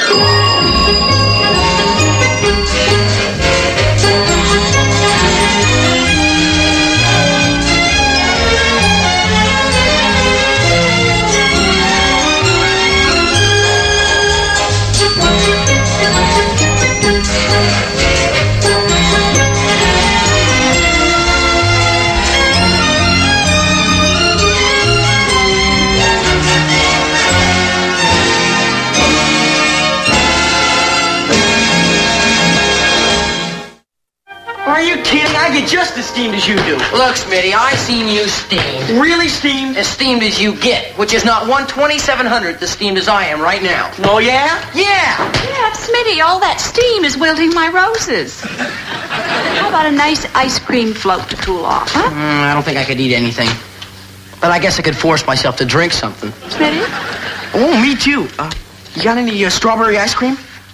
Are you kidding? I get just as steamed as you do. Look, Smitty, I seen you steamed. Really steamed? As steamed as you get, which is not 1/2700th as steamed as I am right now. Oh, yeah? Yeah! Yeah, Smitty, all that steam is wilting my roses. How about a nice ice cream float to cool off, huh? I don't think I could eat anything. But I guess I could force myself to drink something. Smitty? Oh, me too. You got any strawberry ice cream?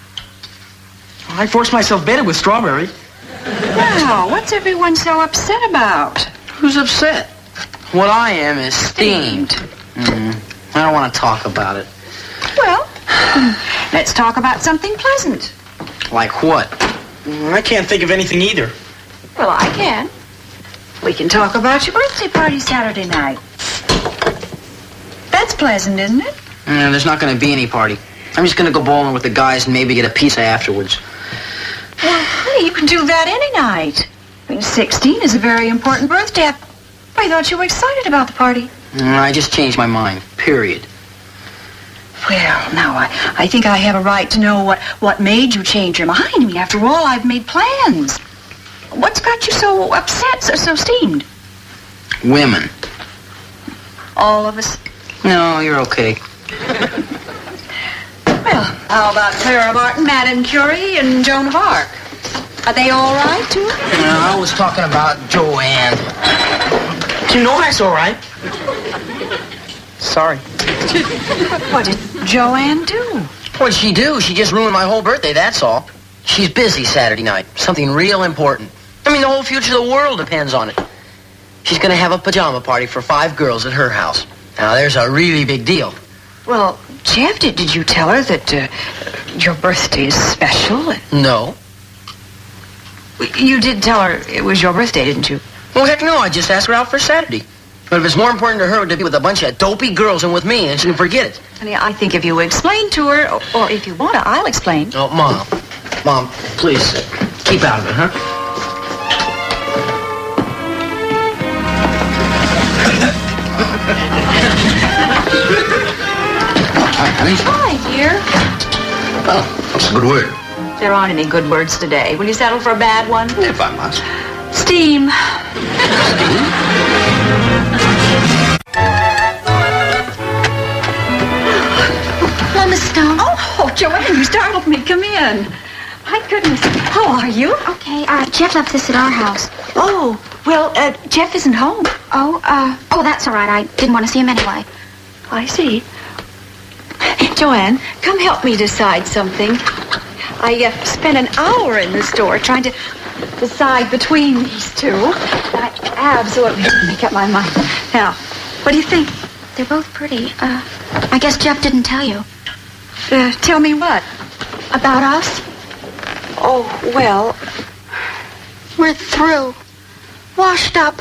I forced myself better with strawberry. Wow, what's everyone so upset about? Who's upset? What I am is steamed. I don't want to talk about it. Well, let's talk about something pleasant. Like what? I can't think of anything either. Well, I can. We can talk about your birthday party Saturday night. That's pleasant, isn't it? There's not going to be any party. I'm just going to go bowling with the guys and maybe get a pizza afterwards. Well, honey, you can do that any night. I mean, 16 is a very important birthday. I thought you were excited about the party. I just changed my mind, period. Well, now, I think I have a right to know what made you change your mind. I mean, after all, I've made plans. What's got you so upset, so steamed? Women. All of us? No, you're okay. Well, how about Clara Barton, Madame Curie, and Joan of Arc? Are they all right, too? No, I was talking about Joanne. You know that's all right. Sorry. What did Joanne do? What'd she do? She just ruined my whole birthday, that's all. She's busy Saturday night. Something real important. I mean, the whole future of the world depends on it. She's going to have a pajama party for 5 girls at her house. Now, there's a really big deal. Well, Jeff, did you tell her that your birthday is special? No. You did tell her it was your birthday, didn't you? Well, heck no, I just asked her out for Saturday. But if it's more important to her to be with a bunch of dopey girls than with me, then she can forget it. Honey, I think if you explain to her, or if you want to, I'll explain. Oh, Mom, please, keep out of it, huh? Hi, dear. Oh, that's a good word. There aren't any good words today. Will you settle for a bad one? If I must. Steam. Hello, Miss Stone. Oh, Joanne, you startled me. Come in. My goodness. How are you? Okay, Jeff left this at our house. Oh, well, Jeff isn't home. Oh, that's all right. I didn't want to see him anyway. I see. Joanne, come help me decide something. I spent an hour in the store trying to decide between these two. I absolutely didn't make up my mind. Now, what do you think? They're both pretty. I guess Jeff didn't tell you. Tell me what? About us? Oh, well... We're through. Washed up.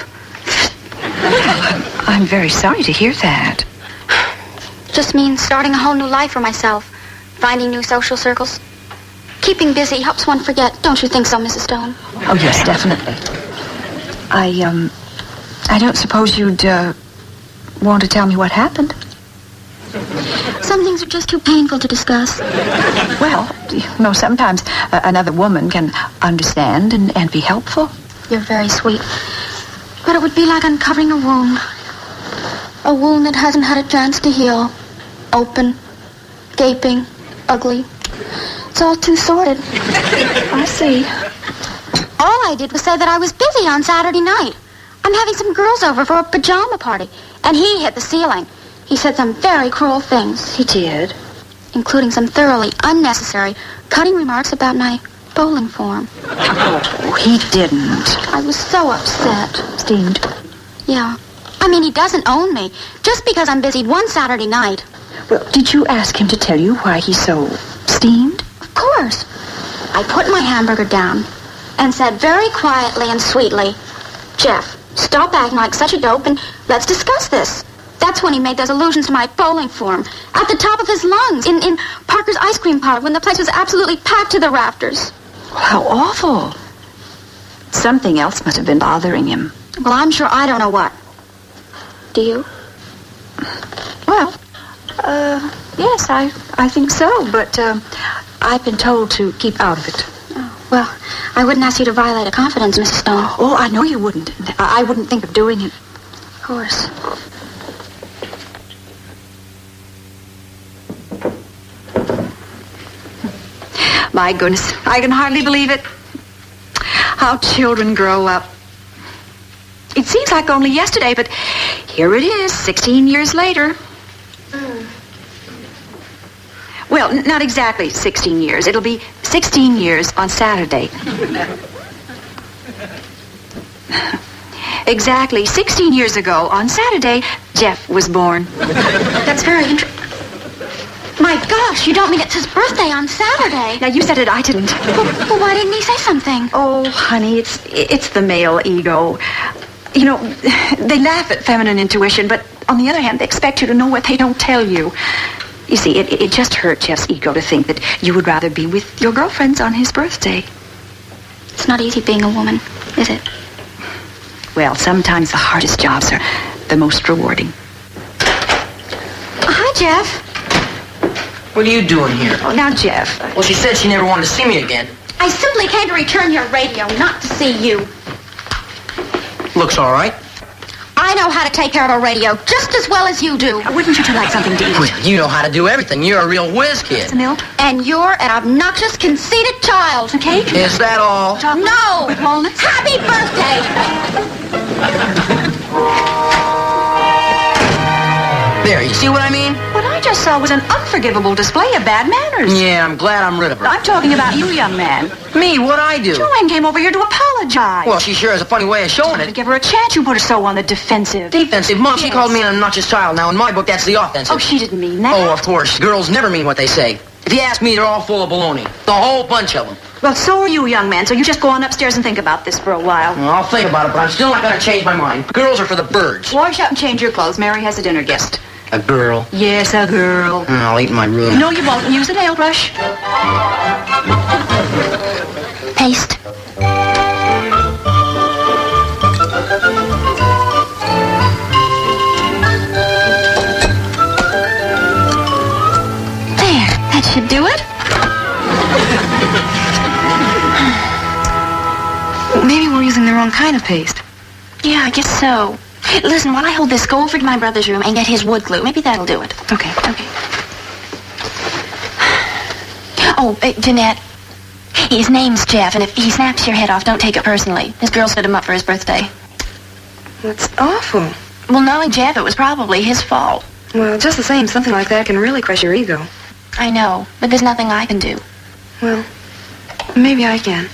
I'm very sorry to hear that. Just means starting a whole new life for myself. Finding new social circles. Keeping busy helps one forget. Don't you think so, Mrs. Stone? Oh, yes, definitely. I don't suppose you'd, want to tell me what happened? Some things are just too painful to discuss. Well, sometimes another woman can understand and be helpful. You're very sweet. But it would be like uncovering a wound. A wound that hasn't had a chance to heal. Open, gaping, ugly. It's all too sordid. I see. All I did was say that I was busy on Saturday night. I'm having some girls over for a pajama party. And he hit the ceiling. He said some very cruel things. He did? Including some thoroughly unnecessary, cutting remarks about my bowling form. Oh, he didn't. I was so upset. Steamed? Yeah. I mean, he doesn't own me. Just because I'm busy one Saturday night. Well, did you ask him to tell you why he's so steamed? Of course. I put my hamburger down and said very quietly and sweetly, Jeff, stop acting like such a dope and let's discuss this. That's when he made those allusions to my bowling form at the top of his lungs in Parker's ice cream parlor when the place was absolutely packed to the rafters. Well, how awful. Something else must have been bothering him. Well, I'm sure I don't know what. Do you? Well, yes, I think so, but I've been told to keep out of it. Oh, well, I wouldn't ask you to violate a confidence, Mrs. Stone. Oh, I know you wouldn't. I wouldn't think of doing it. Of course. My goodness, I can hardly believe it. How children grow up. It seems like only yesterday, but here it is, 16 years later. Well, not exactly 16 years. It'll be 16 years on Saturday. Exactly 16 years ago, on Saturday, Jeff was born. That's very interesting. My gosh, you don't mean it's his birthday on Saturday. Now, you said it, I didn't. Well, why didn't he say something? Oh, honey, it's the male ego. You know, they laugh at feminine intuition, but on the other hand, they expect you to know what they don't tell you. You see, it just hurt Jeff's ego to think that you would rather be with your girlfriends on his birthday. It's not easy being a woman, is it? Well, sometimes the hardest jobs are the most rewarding. Hi, Jeff. What are you doing here? Oh, now, Jeff. Well, she said she never wanted to see me again. I simply came to return your radio, not to see you. Looks all right. I know how to take care of a radio just as well as you do. Wouldn't you two like something to eat? Well, you know how to do everything. You're a real whiz kid. Some milk? And you're an obnoxious, conceited child. Some cake? Is that all? Chocolate? No! With walnuts? Happy birthday! There, you see what I mean? What I just saw was an unforgivable display of bad manners. Yeah, I'm glad I'm rid of her. I'm talking about you, young man. Me, what'd I do? Joanne came over here to apologize. Well, she sure has a funny way of showing To it. give her a chance, you put her so on the defensive. Defensive. Mom, she Yes. called me an obnoxious child. Now, in my book, that's the offensive. Oh, she didn't mean that. Oh, of course. Girls never mean what they say. If you ask me, they're all full of baloney. The whole bunch of them. Well, so are you, young man, so you just go on upstairs and think about this for a while. Well, I'll think about it, but I'm still not going to change my mind. Girls are for the birds. Wash up and change your clothes. Mary has a dinner guest. A girl? Yes, a girl. I'll eat in my room. No, you won't. Use a nail brush. Paste. There, that should do it. Maybe we're using the wrong kind of paste. Yeah, I guess so. Listen, while I hold this, go over to my brother's room and get his wood glue. Maybe that'll do it. Okay. Oh, Jeanette. His name's Jeff, and if he snaps your head off, don't take it personally. His girl stood him up for his birthday. That's awful. Well, knowing Jeff, it was probably his fault. Well, just the same, something like that can really crush your ego. I know, but there's nothing I can do. Well, maybe I can.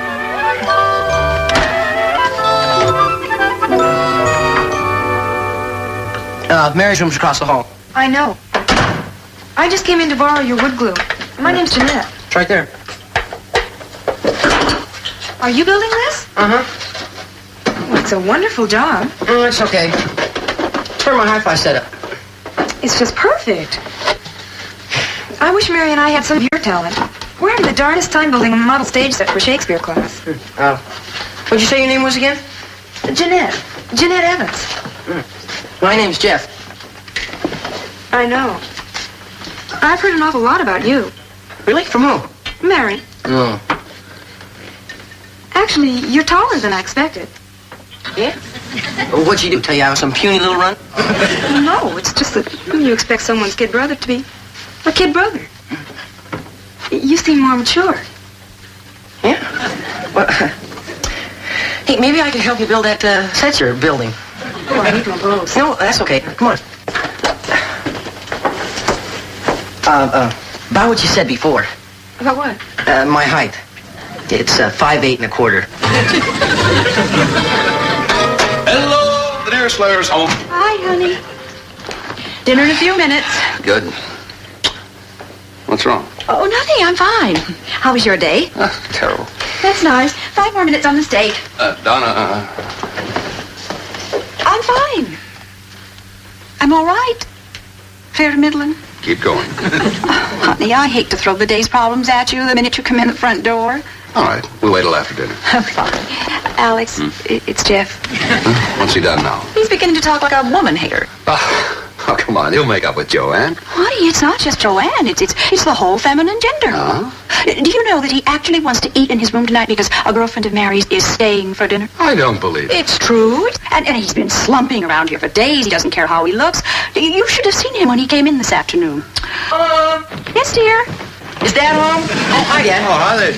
Mary's room's across the hall. I know. I just came in to borrow your wood glue. My name's Jeanette. It's right there. Are you building this? Uh-huh. Well, it's a wonderful job. Oh, it's okay. It's for my hi-fi setup. It's just perfect. I wish Mary and I had some of your talent. We're having the darndest time building a model stage set for Shakespeare class. What'd you say your name was again? Jeanette. Jeanette Evans. My name's Jeff. I know. I've heard an awful lot about you. Really? From who? Mary. Oh. Actually, you're taller than I expected. Yeah? What'd you do? Tell you I was some puny little runt? No, it's just that you expect someone's kid brother to be a kid brother. You seem more mature. Yeah? Well, hey, maybe I can help you build that set you're building. Oh, I need my blows. No, that's okay. Come on. About what you said before. About what? My height. It's 5'8"1/4. Hello, the deer slayer's home. Hi, honey. Dinner in a few minutes. Good. What's wrong? Oh, nothing. I'm fine. How was your day? Terrible. That's nice. 5 more minutes on the steak. Donna, I'm fine. I'm all right. Fair to middling. keep going. Honey, I hate to throw the day's problems at you the minute you come in the front door. All right, we'll wait till after dinner. Fine. Alex, it's Jeff. What's he done now? He's beginning to talk like a woman hater. Oh, come on, he'll make up with Joanne. Honey, it's not just Joanne. It's the whole feminine gender. Do you know that he actually wants to eat in his room tonight because a girlfriend of Mary's is staying for dinner? I don't believe it. It's true. And he's been slumping around here for days. He doesn't care how he looks. You should have seen him when he came in this afternoon. Yes, dear. Is Dad home? Oh, hi, Dad. Oh, hi there.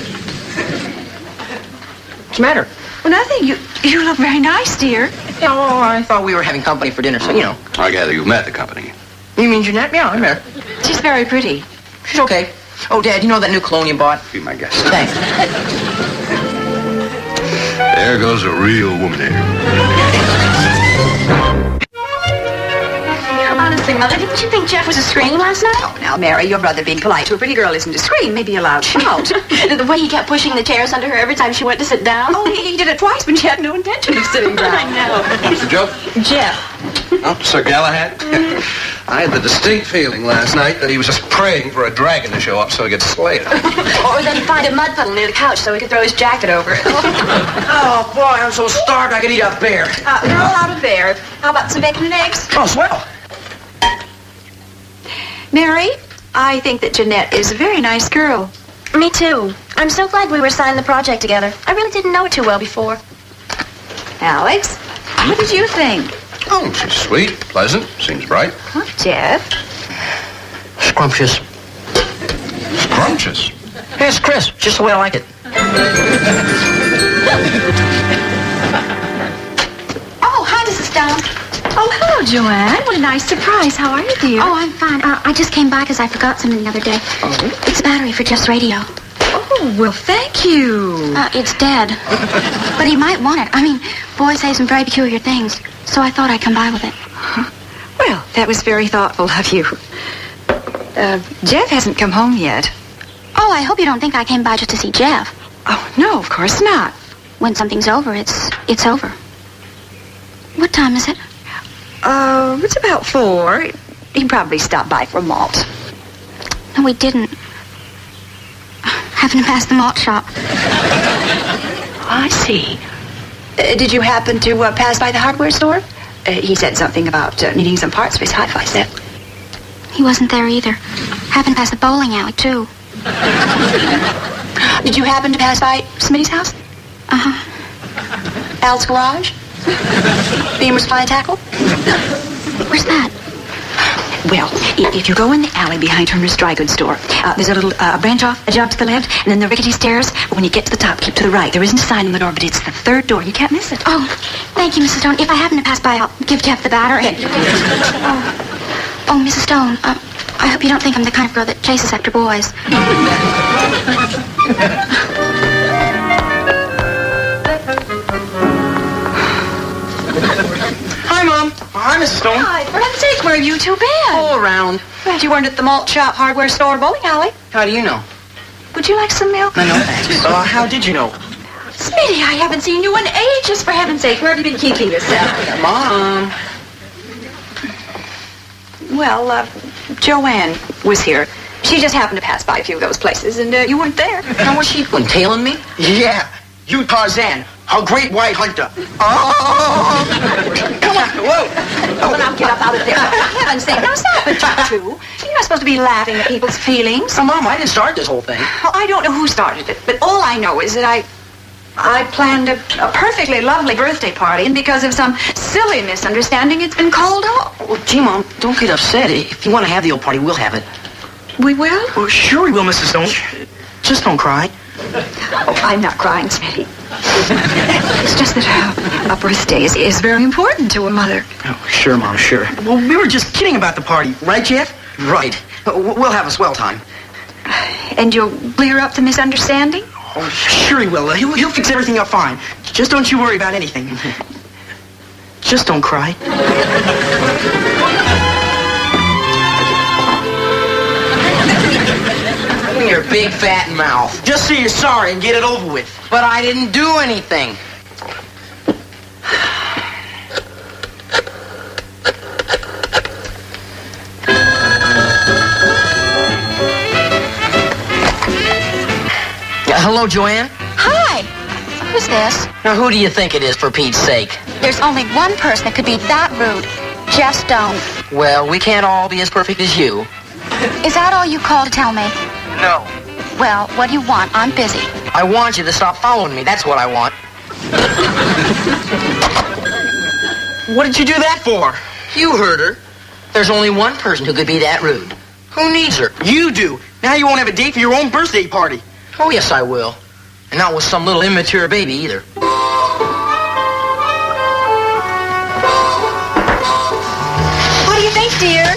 What's the matter? Well, nothing. You look very nice, dear. Yeah, well, I thought we were having company for dinner, so, you know. I gather you've met the company. You mean Jeanette? Yeah, I met her. She's very pretty. She's okay. Oh, Dad, you know that new cologne you bought? Be my guest. Thanks. There goes a real woman here. Honestly, Mother, didn't you think Jeff was a scream last night? Oh, now, Mary, your brother being polite to a pretty girl isn't a scream, maybe a loud shout. The way he kept pushing the chairs under her every time she went to sit down. Oh, he did it twice when she had no intention of sitting down. I know. Mr. Joe? Jeff. Oh, Sir Galahad? I had the distinct feeling last night that he was just praying for a dragon to show up so he could slay it. Or that he'd find a mud puddle near the couch so he could throw his jacket over it. Oh, boy, I'm so starved I could eat a bear. They're all out of there. How about some bacon and eggs? Oh, swell. Mary, I think that Jeanette is a very nice girl. Me too. I'm so glad we were signing the project together. I really didn't know her too well before. Alex, what did you think? Oh, she's sweet, pleasant, seems bright. Oh, Jeff. Scrumptious. Scrumptious. Yeah, it's crisp, just the way I like it. Oh, hi, Mrs. Stone. Oh, hello, Joanne. What a nice surprise. How are you, dear? Oh, I'm fine. I just came by because I forgot something the other day. Oh. It's a battery for Jeff's radio. Oh, well, thank you. It's dead. But he might want it. I mean, boys say some very peculiar things. So I thought I'd come by with it. Well, that was very thoughtful of you. Jeff hasn't come home yet. Oh, I hope you don't think I came by just to see Jeff. Oh, no, of course not. When something's over, it's over. What time is it? It's about 4. He probably stopped by for malt. No, we didn't. Happened to pass the malt shop. I see. Did you happen to pass by the hardware store? He said something about needing some parts for his hi-fi set. He wasn't there either. Happened past the bowling alley, too. Did you happen to pass by Smitty's house? Uh-huh. Al's garage? Beamer's Fly Tackle? Where's that? Well, if you go in the alley behind Hermer's dry goods store, there's a little branch off, a jog to the left, and then the rickety stairs. When you get to the top, keep to the right. There isn't a sign on the door, but it's the 3rd door. You can't miss it. Oh, thank you, Mrs. Stone. If I happen to pass by, I'll give Jeff the battery. Oh, Mrs. Stone, I hope you don't think I'm the kind of girl that chases after boys. Hi, Mom. Hi, Mrs. Stone. Hi, for heaven's sake, where have you two been? All around. Glad you weren't at the malt shop, hardware store, bowling alley. How do you know? Would you like some milk? No, thanks. How did you know? Smitty, I haven't seen you in ages, for heaven's sake. Where have you been keeping yourself? Mom. Well, Joanne was here. She just happened to pass by a few of those places, and you weren't there. Now, what's she doing, tailing me? Yeah, you Tarzan, a great white hunter. Oh! Come on, whoa. Oh, now get up out of there. For heaven's sake, now stop it, you two. You're not supposed to be laughing at people's feelings. Well, Mom, I didn't start this whole thing. Well, I don't know who started it, but all I know is that I planned a perfectly lovely birthday party, and because of some silly misunderstanding, it's been called off. Well, gee, Mom, don't get upset. If you want to have the old party, we'll have it. We will? Well, sure we will, Mrs. Stone. Just don't cry. Oh, I'm not crying, Smitty. It's just that a birthday is very important to a mother. Oh, sure, Mom, sure. Well, we were just kidding about the party, right, Jeff? Right. We'll have a swell time. And you'll clear up the misunderstanding? Oh, sure he will. He'll fix everything up fine. Just don't you worry about anything. Just don't cry. big fat mouth. Just say you're sorry and get it over with. But I didn't do anything. Hello, Joanne. Hi. Who's this? Now, who do you think it is, for Pete's sake? There's only one person that could be that rude. Jeff Stone. Well, we can't all be as perfect as you. Is that all you called to tell me? No. Well, what do you want? I'm busy. I want you to stop following me. That's what I want. What did you do that for? You heard her. There's only one person who could be that rude. Who needs her? You do. Now you won't have a date for your own birthday party. Oh, yes, I will. And not with some little immature baby, either. What do you think, dear?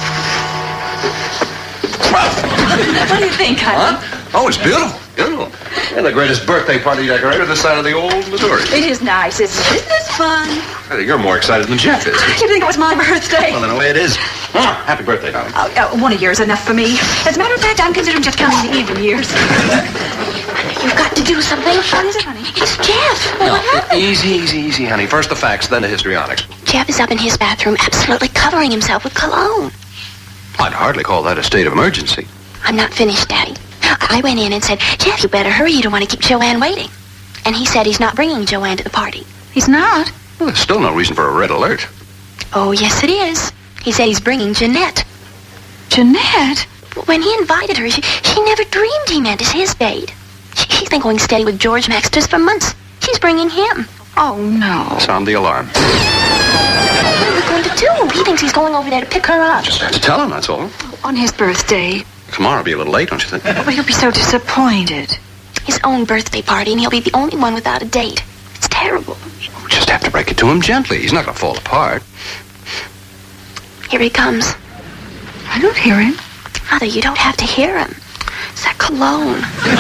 What do you think, honey? Huh? Oh, it's beautiful. Beautiful. And the greatest birthday party decorator this side of the old Missouri. It is nice, isn't it? Isn't this fun? I think you're more excited than Jeff is. I didn't think it was my birthday. Well, then the way it is. Happy birthday, darling. One a year is enough for me. As a matter of fact, I'm considering just counting the even years. You've got to do something. What is it, honey? It's Jeff. What happened? Easy, honey. First the facts, then the histrionics. Jeff is up in his bathroom absolutely covering himself with cologne. I'd hardly call that a state of emergency. I'm not finished, Daddy. I went in and said, Jeff, you better hurry. You don't want to keep Joanne waiting. And he said he's not bringing Joanne to the party. He's not. Well, there's still no reason for a red alert. Oh, yes, it is. He said he's bringing Jeanette. Jeanette? When he invited her, she never dreamed he meant as his date. She's been going steady with George Maxters for months. She's bringing him. Oh, no. Sound the alarm. What are we going to do? He thinks he's going over there to pick her up. Just have to tell him, that's all. On his birthday. Tomorrow will be a little late, don't you think? Well, he'll be so disappointed. His own birthday party, and he'll be the only one without a date. It's terrible. We just have to break it to him gently. He's not going to fall apart. Here he comes. I don't hear him. Mother, you don't have to hear him. It's that cologne.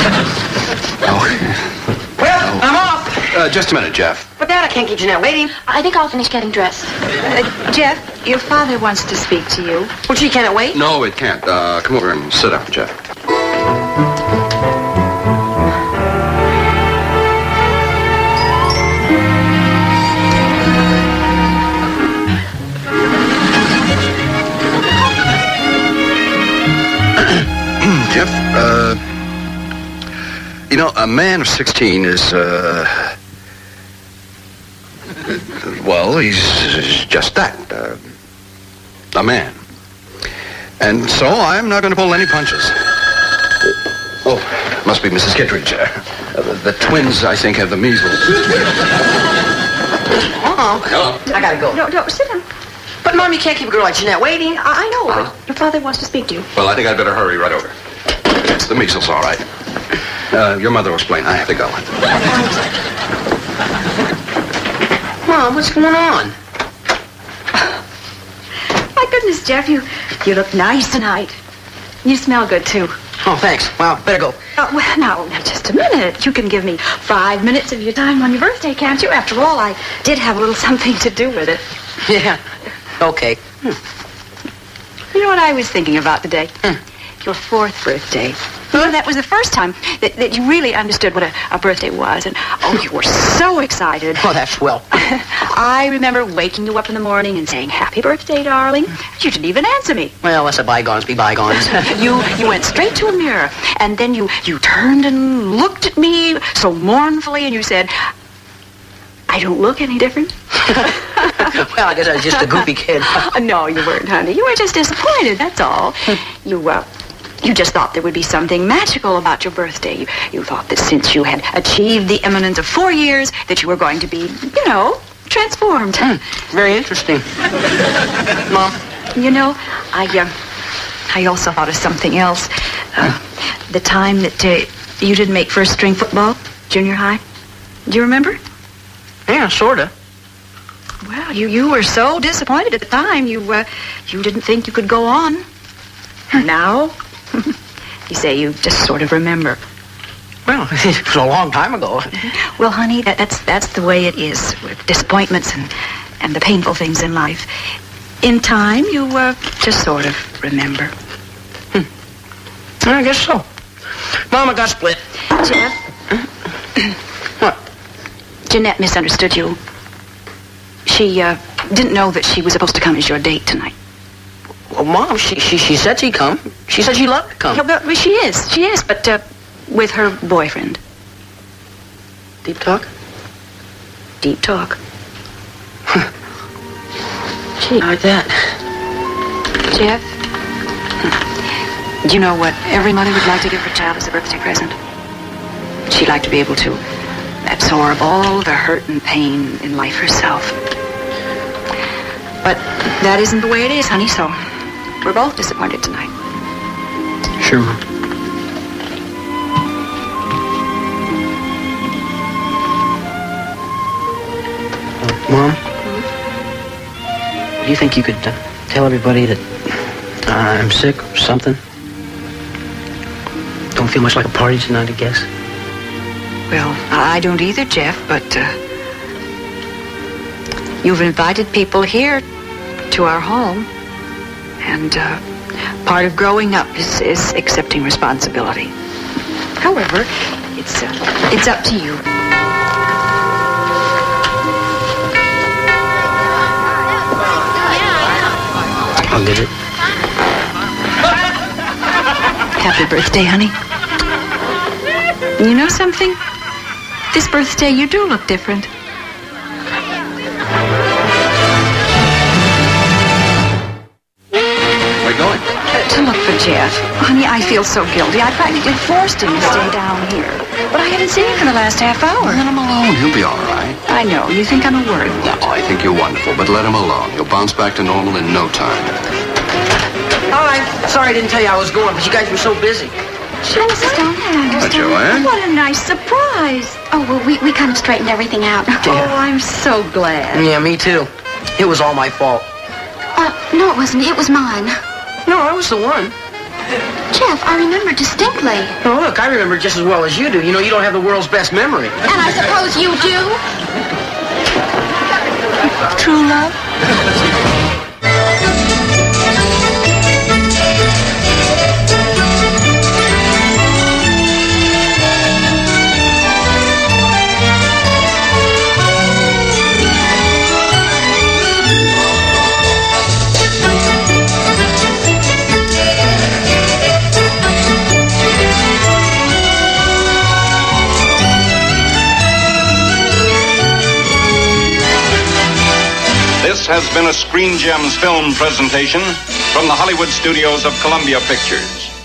Oh. Well, I'm off. Just a minute, Jeff. But, Dad, I can't keep Jeanette waiting. I think I'll finish getting dressed. Jeff, your father wants to speak to you. Well, she can't wait. No, it can't. Come over and sit down, Jeff. Jeff, you know, a man of 16 is, well, he's just that, a man. And so I'm not going to pull any punches. Oh, must be Mrs. Kittredge. The twins, I think, have the measles. Mom, Hello. I gotta go. No, sit down. But, Mom, you can't keep a girl like Jeanette waiting. I know, but your father wants to speak to you. Well, I think I'd better hurry right over. It's the measles, all right. Your mother will explain. I have to go. Mom, what's going on? My goodness, Jeff, you look nice tonight. You smell good, too. Oh, thanks. Well, better go. Well, now, just a minute. You can give me 5 minutes of your time on your birthday, can't you? After all, I did have a little something to do with it. Yeah. Okay. You know what I was thinking about today? Your 4th birthday. You know, that was the first time that you really understood what a birthday was. And, oh, you were so excited. Oh, that's swell. I remember waking you up in the morning and saying, "Happy birthday, darling." You didn't even answer me. Well, let's let bygones be bygones. You went straight to a mirror, and then you turned and looked at me so mournfully, and you said, "I don't look any different." Well, I guess I was just a goofy kid. No, you weren't, honey. You were just disappointed, that's all. You just thought there would be something magical about your birthday. You thought that since you had achieved the eminence of 4 years, that you were going to be, transformed. Very interesting. Mom? You know, I also thought of something else. The time that you didn't make first string football, junior high. Do you remember? Yeah, sort of. Well, you were so disappointed at the time. You didn't think you could go on. Now, you say you just sort of remember. Well, it was a long time ago. Well, honey, that's the way it is with disappointments and the painful things in life. In time, you just sort of remember. I guess so. Mama got split. Jeff? What? Jeanette misunderstood you. She didn't know that she was supposed to come as your date tonight. Well, Mom, she said she'd come. She said she'd love to come. Yeah, but she is, but with her boyfriend. Deep talk? Deep talk. Gee, like that. Jeff, do you know what every mother would like to give her child as a birthday present? She'd like to be able to absorb all the hurt and pain in life herself. But that isn't the way it is, honey, so we're both disappointed tonight. Sure, Mom. Mom? Do you think you could tell everybody that I'm sick or something? Don't feel much like a party tonight, I guess. Well, I don't either, Jeff, but you've invited people here to our home, and part of growing up is accepting responsibility. However, it's up to you. I'll get it. Happy birthday, honey. You know something? This birthday, you do look different. Where you going? To look for Jeff. Honey, I feel so guilty. I practically forced him to stay down here. But I haven't seen him for the last half hour. Let him alone. He'll be all right. I know. You think I'm a worry. No, I think you're wonderful, but let him alone. He'll bounce back to normal in no time. Oh, I'm sorry I didn't tell you I was going, but you guys were so busy. Hi, Mrs. Stonehenge. Joanne? What a nice surprise. Oh, well, we kind of straightened everything out. Oh, I'm so glad. Yeah, me too. It was all my fault. No, it wasn't. It was mine. No, I was the one. Jeff, I remember distinctly. Oh, look, I remember just as well as you do. You know, you don't have the world's best memory. And I suppose you do? True love? This has been a Screen Gems film presentation from the Hollywood studios of Columbia Pictures.